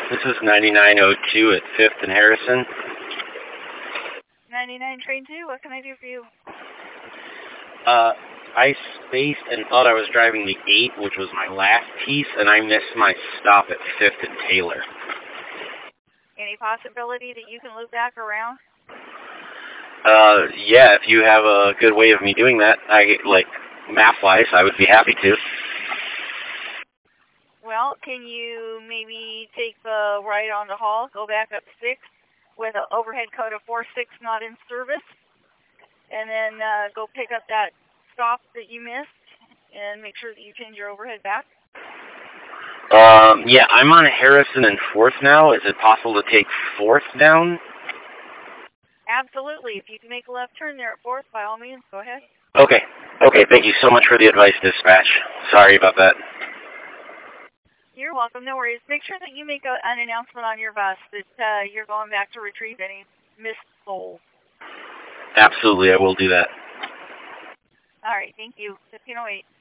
This is 9902 at 5th and Harrison. 99 train 2, what can I do for you? I spaced and thought I was driving the 8, which was my last piece, and I missed my stop at 5th and Taylor. Any possibility that you can loop back around? Yeah, if you have a good way of me doing that, map-wise, I would be happy to. Well, can you maybe take the right on the hall, go back up 6 with an overhead code of 46 not in service, and then go pick up that stop that you missed and make sure that you change your overhead back? Yeah, I'm on Harrison and 4th now. Is it possible to take 4th down? Absolutely. If you can make a left turn there at 4th, by all means, go ahead. Okay, thank you so much for the advice, dispatch. Sorry about that. You're welcome, no worries. Make sure that you make an announcement on your bus that you're going back to retrieve any missed souls. Absolutely, I will do that. All right, thank you. 1508.